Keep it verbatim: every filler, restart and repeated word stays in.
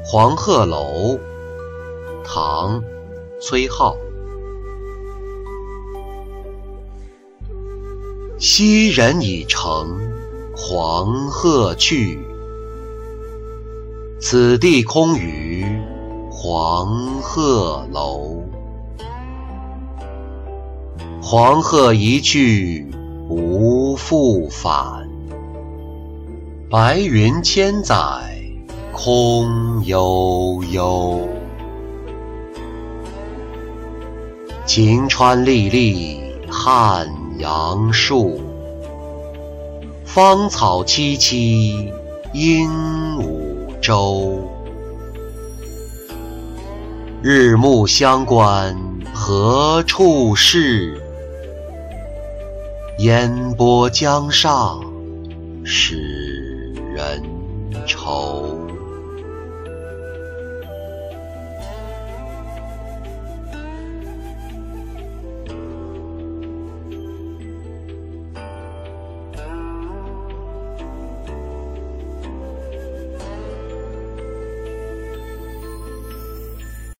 黄鹤楼，唐·崔颢。昔人已乘黄鹤去，此地空余黄鹤楼。黄鹤一去不复返，白云千载空悠悠。晴川历历汉阳树，芳草萋萋鹦鹉洲。日暮乡关何处是？烟波江上使人愁。